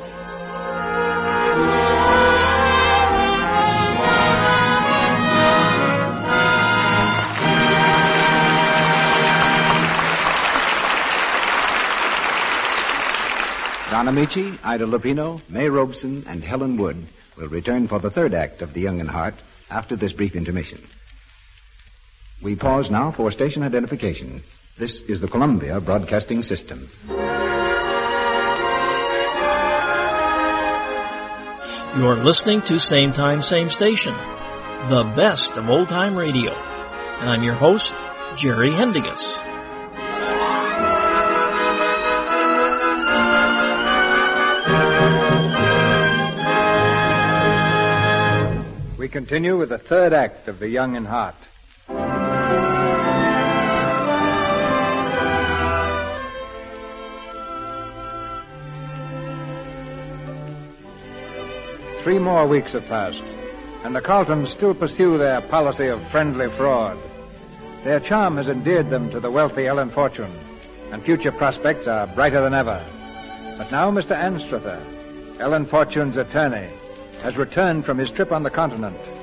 Don Amici, Ida Lupino, May Robeson, and Helen Wood will return for the third act of The Young and Hart after this brief intermission. We pause now for station identification. This is the Columbia Broadcasting System. You're listening to Same Time, Same Station, the best of old-time radio. And I'm your host, Jerry Hendigas. We continue with the third act of The Young and Hart. Three more weeks have passed, and the Carltons still pursue their policy of friendly fraud. Their charm has endeared them to the wealthy Ellen Fortune, and future prospects are brighter than ever. But now Mister Anstruther, Ellen Fortune's attorney, has returned from his trip on the continent.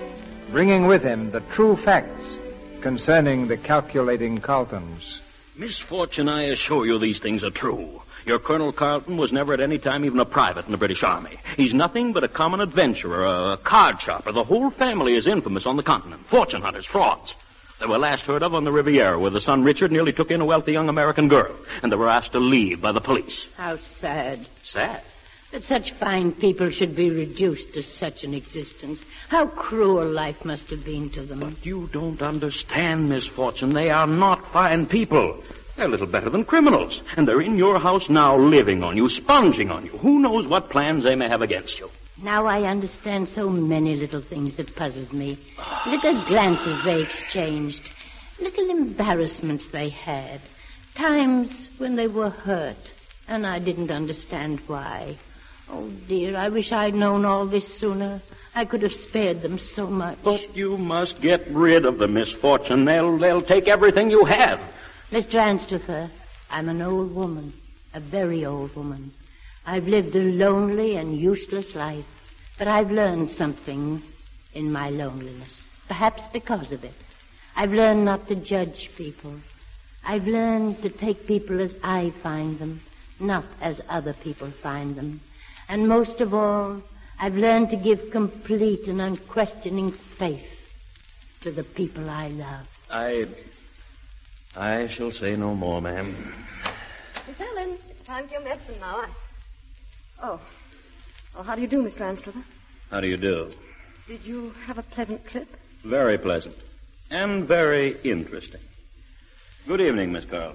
bringing with him the true facts concerning the calculating Carltons. Miss Fortune, I assure you these things are true. Your Colonel Carlton was never at any time even a private in the British Army. He's nothing but a common adventurer, a card sharper. The whole family is infamous on the continent. Fortune hunters, frauds. They were last heard of on the Riviera, where the son Richard nearly took in a wealthy young American girl, and they were asked to leave by the police. How sad. Sad? That such fine people should be reduced to such an existence. How cruel life must have been to them. But you don't understand, Miss Fortune. They are not fine people. They're little better than criminals. And they're in your house now, living on you, sponging on you. Who knows what plans they may have against you? Now I understand so many little things that puzzled me. Little glances they exchanged. Little embarrassments they had. Times when they were hurt, and I didn't understand why. Oh, dear, I wish I'd known all this sooner. I could have spared them so much. But you must get rid of the misfortune. They'll, they'll take everything you have. Mister Anstruther, I'm an old woman, a very old woman. I've lived a lonely and useless life, but I've learned something in my loneliness, perhaps because of it. I've learned not to judge people. I've learned to take people as I find them, not as other people find them. And most of all, I've learned to give complete and unquestioning faith to the people I love. I... I shall say no more, ma'am. Miss Ellen, it's time for your medicine now. I... Oh. Oh, how do you do, Mister Anstruther? How do you do? Did you have a pleasant trip? Very pleasant. And very interesting. Good evening, Miss Carl.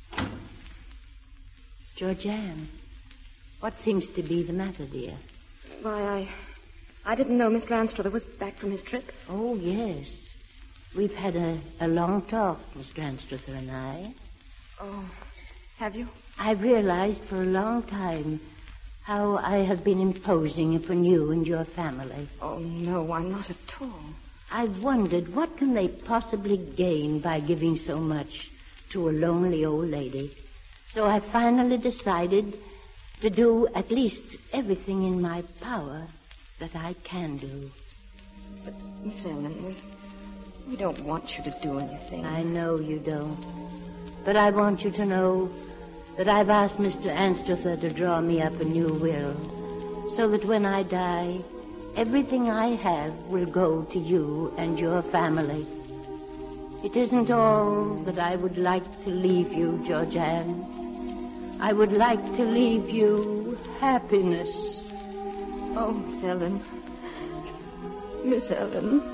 Georgianne, what seems to be the matter, dear? Why, I... I didn't know Mister Anstruther was back from his trip. Oh, yes. We've had a, a long talk, Mister Anstruther and I. Oh, have you? I've realized for a long time how I have been imposing upon you and your family. Oh, no, I'm not at all. I've wondered what can they possibly gain by giving so much to a lonely old lady. So I finally decided to do at least everything in my power that I can do. But, Miss Ellen, we, we don't want you to do anything. I know you don't. But I want you to know that I've asked Mister Anstruther to draw me up a new will, so that when I die, everything I have will go to you and your family. It isn't all that I would like to leave you, Georgianne. I would like to leave you happiness. Oh, Miss Ellen. Miss Ellen.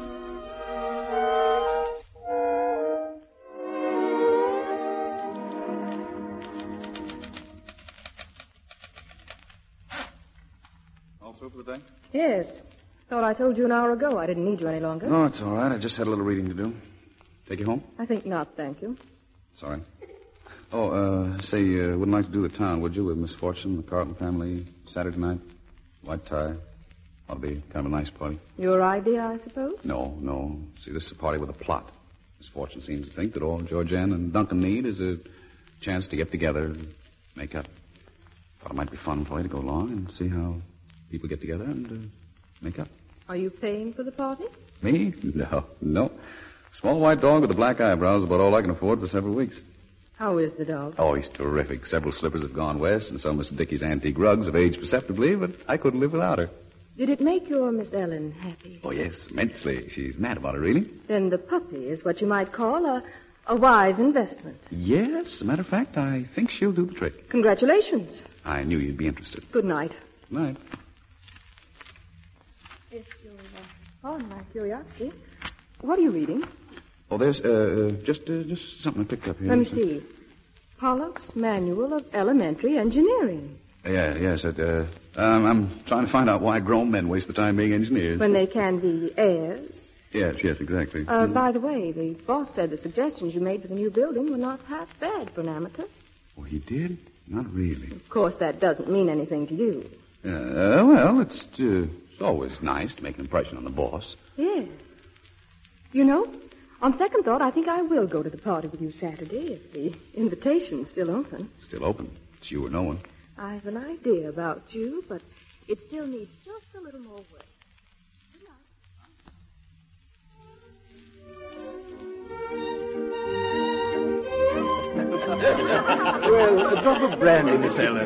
All through for the day? Yes. Thought I told you an hour ago I didn't need you any longer. No, it's all right. I just had a little reading to do. Take you home? I think not, thank you. Sorry. Oh, uh, say, uh, wouldn't like to do the town, would you, with Miss Fortune, the Carlton family, Saturday night? White tie. Ought to be kind of a nice party. Your idea, I suppose? No, no. See, this is a party with a plot. Miss Fortune seems to think that all Georgianne and Duncan need is a chance to get together and make up. Thought it might be fun for you to go along and see how people get together and uh, make up. Are you paying for the party? Me? No, no. Small white dog with the black eyebrows is about all I can afford for several weeks. How is the dog? Oh, he's terrific. Several slippers have gone west, and some Mister Dickey's antique rugs have aged perceptibly, but I couldn't live without her. Did it make your Miss Ellen happy? Oh, yes, immensely. She's mad about it, really. Then the puppy is what you might call a, a wise investment. Yes, as a matter of fact, I think she'll do the trick. Congratulations. I knew you'd be interested. Good night. Good night. If you'll uh, pardon my curiosity, what are you reading? Oh, there's uh, uh, just uh, just something I picked up here. Let me see. Pollock's Manual of Elementary Engineering. Yeah, yes. It, uh, um, I'm trying to find out why grown men waste the time being engineers. When they can be heirs. Yes, yes, exactly. Uh, mm. By the way, the boss said the suggestions you made for the new building were not half bad for an amateur. Oh, he did? Not really. Of course, that doesn't mean anything to you. Uh, well, it's, uh, it's always nice to make an impression on the boss. Yes. You know, on second thought, I think I will go to the party with you Saturday if the invitation's still open. Still open. It's you or no one. I've an idea about you, but it still needs just a little more work. Good Well, a drop of brandy, Miss Ellen.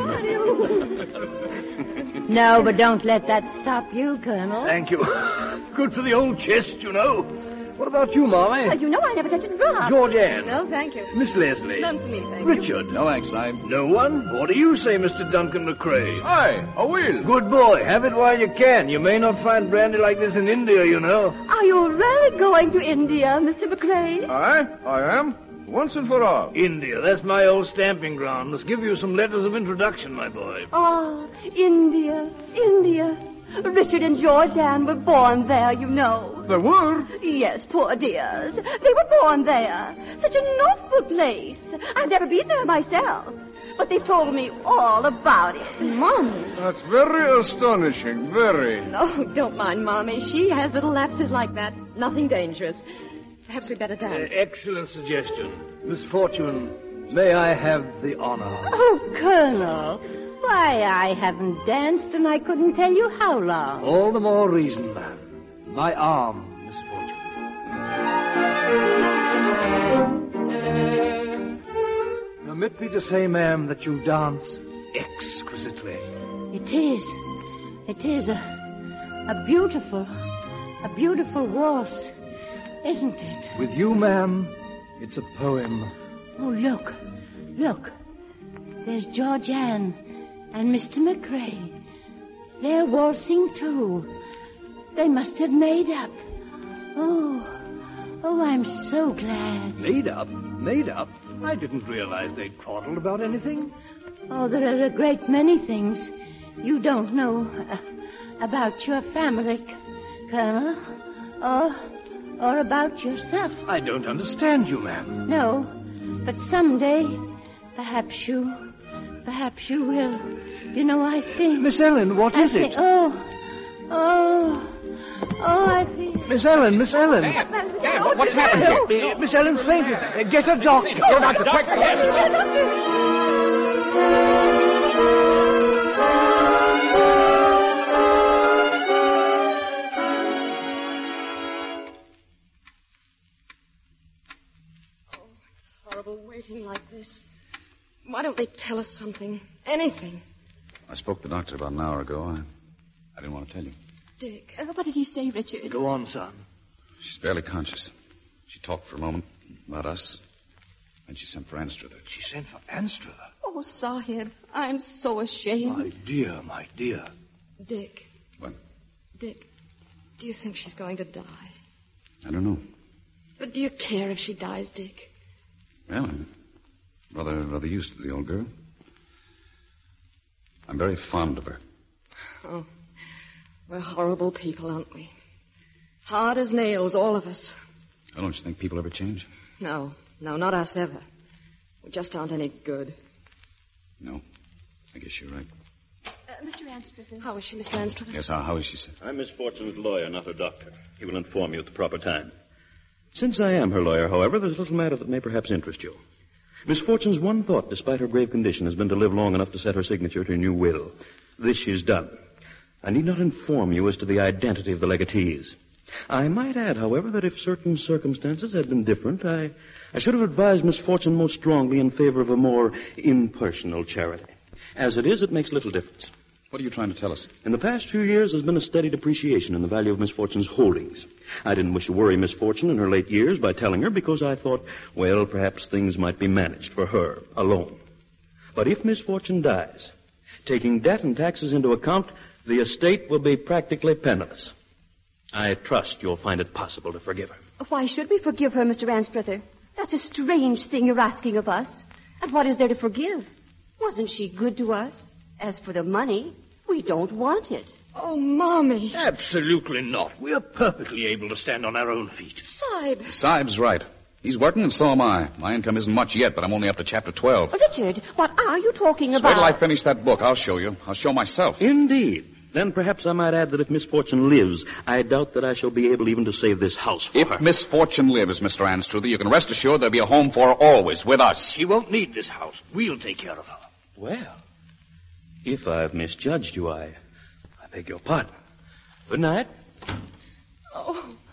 No, but don't let that stop you, Colonel. Thank you. Good for the old chest, you know. What about you, Marley? Uh, you know I never touch a drop. Georgianne. No, thank you. Miss Leslie. None for me, thank you. Richard. No, thanks, I... No one? What do you say, Mister Duncan McCrae? Aye, I will. Good boy. Have it while you can. You may not find brandy like this in India, you know. Are you really going to India, Mister McCrae? Aye, I am. Once and for all. India. That's my old stamping ground. Must give you some letters of introduction, my boy. Oh, India, India. Richard and Georgianne were born there, you know. There were? Yes, poor dears. They were born there. Such an awful place. I've never been there myself. But they told me all about it. Mommy. That's very astonishing, very. Oh, don't mind Mommy. She has little lapses like that. Nothing dangerous. Perhaps we'd better Uh, dance. excellent suggestion. Miss Fortune, may I have the honor? Oh, Colonel. Why, I haven't danced and I couldn't tell you how long. All the more reason, ma'am. My arm, Miss Fortune. Permit me to say, ma'am, that you dance exquisitely. It is. It is a, a beautiful, a beautiful waltz, isn't it? With you, ma'am, it's a poem. Oh, look. Look. There's Georgianne and Mister McCrae. They're waltzing, too. They must have made up. Oh, oh, I'm so glad. Made up? Made up? I didn't realize they'd quarreled about anything. Oh, there are a great many things you don't know uh, about your family, Colonel, or, or about yourself. I don't understand you, ma'am. No, but someday, perhaps you, perhaps you will. You know, I think... Miss Ellen, what I is think, it? Oh, oh, oh, I think... Miss Ellen, Miss Ellen. Dan, what's happened here? Uh, Miss Ellen's fainted. Uh, get a doctor. Go, doctor, quick. Horrible waiting like this. Why don't they tell us something? Anything. I spoke to the doctor about an hour ago. I, I didn't want to tell you. Dick, uh, what did he say, Richard? Go on, son. She's barely conscious. She talked for a moment about us. Then she sent for Anstruther. She sent for Anstruther. Oh, Sahib, I'm so ashamed. My dear, my dear. Dick. What? Dick, do you think she's going to die? I don't know. But do you care if she dies, Dick? Well, I'm rather, rather used to the old girl. I'm very fond of her. Oh, we're horrible people, aren't we? Hard as nails, all of us. Oh, don't you think people ever change? No, no, not us ever. We just aren't any good. No. I guess you're right. Uh, Mister Anstruther. How is she, Mister Anstruther? Yes, how, how is she, sir? I'm Miss Fortune's lawyer, not her doctor. He will inform you at the proper time. Since I am her lawyer, however, there's a little matter that may perhaps interest you. Miss Fortune's one thought, despite her grave condition, has been to live long enough to set her signature to a new will. This she's done. I need not inform you as to the identity of the legatees. I might add, however, that if certain circumstances had been different, I, I should have advised Miss Fortune most strongly in favor of a more impersonal charity. As it is, it makes little difference. What are you trying to tell us? In the past few years, there's been a steady depreciation in the value of Miss Fortune's holdings. I didn't wish to worry Miss Fortune in her late years by telling her because I thought, well, perhaps things might be managed for her alone. But if Miss Fortune dies, taking debt and taxes into account, the estate will be practically penniless. I trust you'll find it possible to forgive her. Why should we forgive her, Mister Anstruther? That's a strange thing you're asking of us. And what is there to forgive? Wasn't she good to us? As for the money, we don't want it. Oh, Mommy. Absolutely not. We're perfectly able to stand on our own feet. Sahib. Sahib's right. He's working and so am I. My income isn't much yet, but I'm only up to chapter twelve. Richard, what are you talking Just about? wait till I finish that book. I'll show you. I'll show myself. Indeed. Then perhaps I might add that if Miss Fortune lives, I doubt that I shall be able even to save this house for If her. Miss Fortune lives, Mister Anstruther, you can rest assured there'll be a home for her always with us. She won't need this house. We'll take care of her. Well, if I've misjudged you, I, I beg your pardon. Good night. Oh,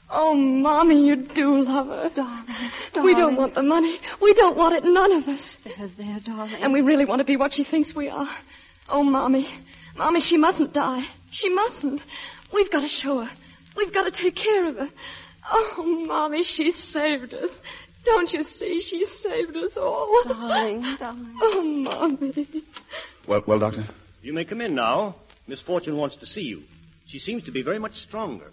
Oh, Mommy, you do love her. Darling, We don't darling. want the money. We don't want it, none of us. There, there, darling. And we really want to be what she thinks we are. Oh, Mommy. Mommy, she mustn't die. She mustn't. We've got to show her. We've got to take care of her. Oh, Mommy, she saved us. Don't you see? She saved us all. Darling, darling. Oh, Mommy. Well, well, Doctor? You may come in now. Miss Fortune wants to see you. She seems to be very much stronger.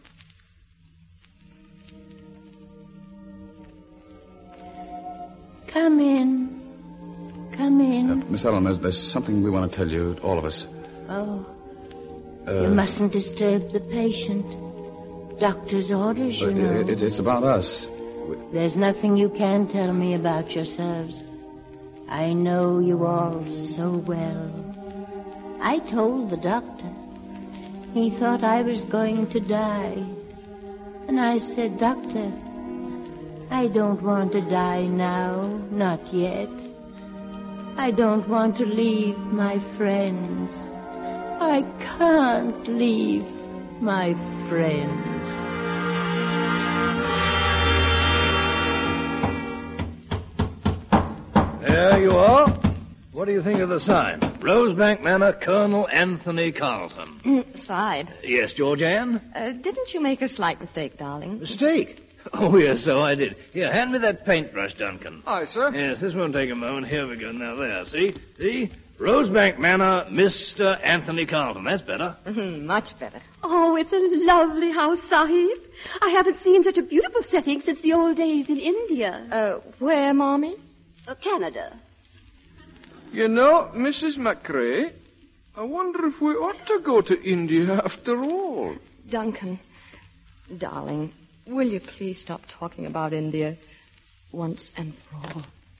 Come in. Come in. Uh, Miss Ellen, there's, there's something we want to tell you, all of us. Oh, Uh, you mustn't disturb the patient. Doctor's orders, you uh, know. it, it's about us. There's nothing you can tell me about yourselves. I know you all so well. I told the doctor. He thought I was going to die. And I said, Doctor, I don't want to die now, not yet. I don't want to leave my friends. I can't leave my friends. There you are. What do you think of the sign? Rosebank Manor, Colonel Anthony Carlton. Mm, Side. Yes, Georgianne? Uh, didn't you make a slight mistake, darling? Mistake? Oh, yes, so I did. Here, hand me that paintbrush, Duncan. Aye, sir. Yes, this won't take a moment. Here we go. Now, there, see? See? Rosebank Manor, Mister Anthony Carlton. That's better. Mm-hmm, much better. Oh, it's a lovely house, Sahib. I haven't seen such a beautiful setting since the old days in India. Uh, where, Mommy? Uh, Canada. You know, Missus McCrae, I wonder if we ought to go to India after all. Duncan, darling, will you please stop talking about India once and for all?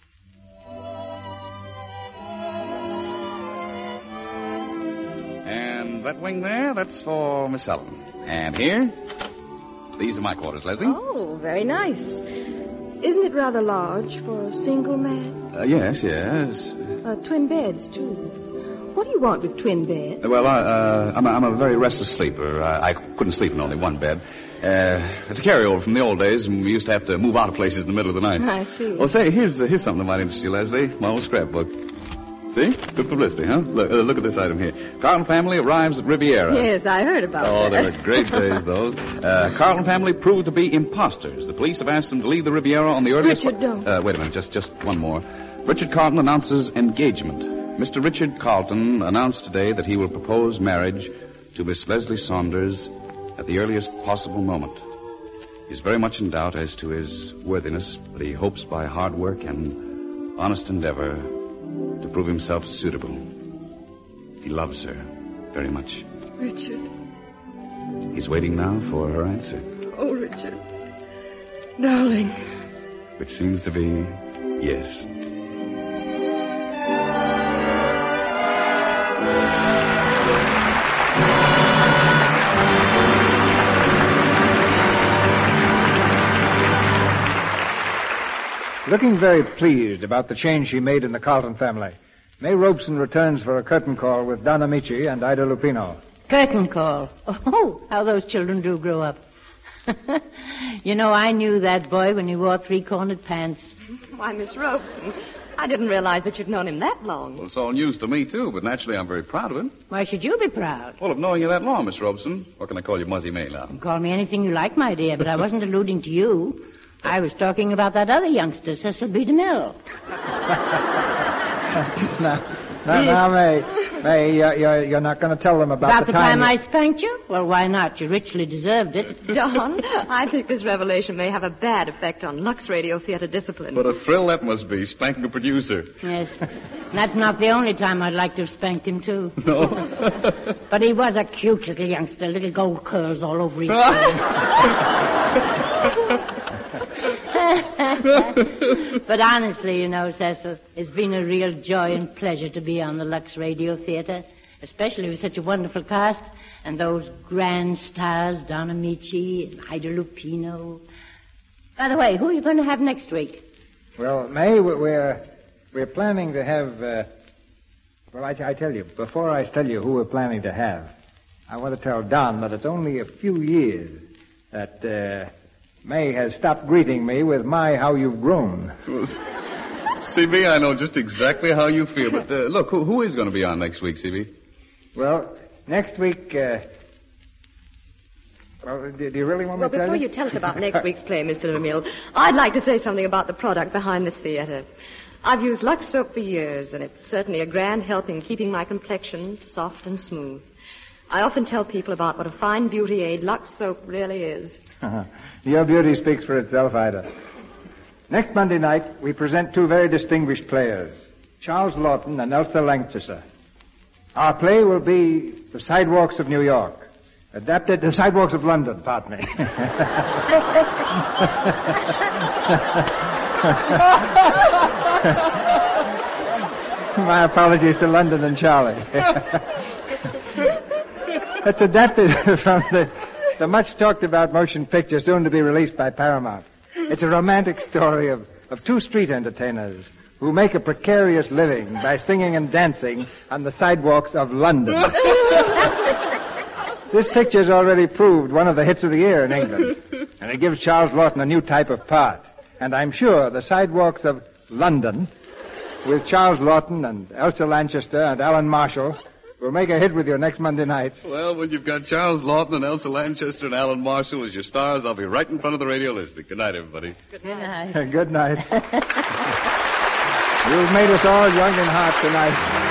And that wing there, that's for Miss Ellen. And here, these are my quarters, Leslie. Oh, very nice. Isn't it rather large for a single man? Uh, yes, yes. Uh, twin beds, too. What do you want with twin beds? Well, I, uh, I'm, a, I'm a very restless sleeper. I, I couldn't sleep in only one bed. Uh, it's a carryover from the old days, and we used to have to move out of places in the middle of the night. I see. Well, say, here's uh, here's something that might interest you, Leslie. My old scrapbook. See? Good publicity, huh? Look, uh, look at this item here. Carlton family arrives at Riviera. Yes, I heard about Oh, that. they were great days, those. Uh, Carlton family proved to be imposters. The police have asked them to leave the Riviera on the earliest... Richard, don't. Uh, wait a minute, just, just one more. Richard Carlton announces engagement. Mister Richard Carlton announced today that he will propose marriage to Miss Leslie Saunders at the earliest possible moment. He's very much in doubt as to his worthiness, but he hopes by hard work and honest endeavor to prove himself suitable. He loves her very much. Richard. He's waiting now for her answer, Oh, Richard. Darling. which seems to be yes. Looking very pleased about the change she made in the Carlton family, May Robeson returns for a curtain call with Don Amici and Ida Lupino. Curtain call. Oh, how those children do grow up. You know, I knew that boy when he wore three-cornered pants. Why, Miss Robeson, I didn't realize that you'd known him that long. Well, it's all news to me, too, but naturally I'm very proud of him. Why should you be proud? Well, of knowing you that long, Miss Robeson. Or can I call you Muzzy May now? Call me anything you like, my dear, but I wasn't alluding to you. I was talking about that other youngster, Cecil B. DeMille. now, now, now, May, May, uh, you're, you're not going to tell them about, About the the time you... I spanked you? Well, why not? You richly deserved it. Don, I think this revelation may have a bad effect on Lux Radio Theater discipline. What a thrill that must be, spanking a producer. Yes. And that's not the only time I'd like to have spanked him, too. No. But he was a cute little youngster, little gold curls all over his face. But honestly, you know, Cecil, it's been a real joy and pleasure to be on the Lux Radio Theater, especially with such a wonderful cast and those grand stars, Don Amici and Ida Lupino. By the way, who are you going to have next week? Well, May, we're, we're planning to have... Uh... Well, I, I tell you, before I tell you who we're planning to have, I want to tell Don that it's only a few years that... Uh... May has stopped greeting me with, my, how you've grown. Well, C B, I know just exactly how you feel. But uh, look, who, who is going to be on next week, C B? Well, next week... Uh... Well, do, do you really want me Well, to tell before you? you tell us about next week's play, Mister DeMille, I'd like to say something about the product behind this theater. I've used Lux soap for years, and it's certainly a grand help in keeping my complexion soft and smooth. I often tell people about what a fine beauty aid Lux soap really is. Your beauty speaks for itself, Ida. Next Monday night, we present two very distinguished players, Charles Lawton and Elsa Lanchester. Our play will be The Sidewalks of New York. Adapted to Sidewalks of London, pardon me. My apologies to London and Charlie. It's adapted from the, the much-talked-about motion picture soon to be released by Paramount. It's a romantic story of, of two street entertainers who make a precarious living by singing and dancing on the sidewalks of London. This picture's already proved one of the hits of the year in England, and it gives Charles Lawton a new type of part. And I'm sure The Sidewalks of London, with Charles Lawton and Elsa Lanchester and Alan Marshall, will make a hit with you next Monday night. Well, when you've got Charles Lawton and Elsa Lanchester and Alan Marshall as your stars, I'll be right in front of the radio listening. Good night, everybody. Good night. Good night. You've made us all young in heart tonight.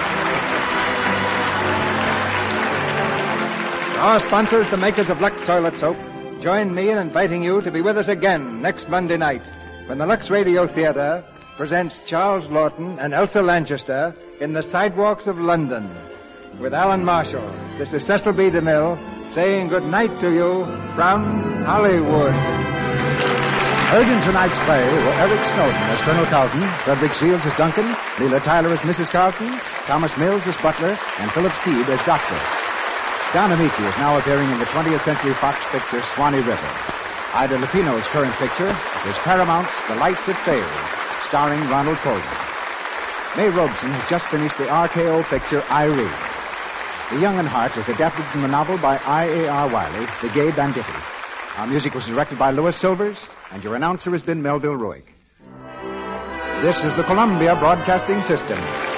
Our sponsors, the makers of Lux Toilet Soap, join me in inviting you to be with us again next Monday night when the Lux Radio Theater presents Charles Lawton and Elsa Lanchester in The Sidewalks of London with Alan Marshall. This is Cecil B. DeMille saying good night to you from Hollywood. Heard in tonight's play were Eric Snowden as Colonel Carlton, Frederick Shields as Duncan, Leela Tyler as Missus Carlton, Thomas Mills as Butler, and Philip Steed as Doctor. Don Amici is now appearing in the twentieth Century Fox picture Swanee River. Ida Lupino's current picture is Paramount's The Light That Failed, starring Ronald Colton. May Robeson has just finished the R K O picture Irene. The Young and Heart is adapted from the novel by I A R Wiley, The Gay Banditti. Our music was directed by Louis Silvers, and your announcer has been Melville Ruick. This is the Columbia Broadcasting System.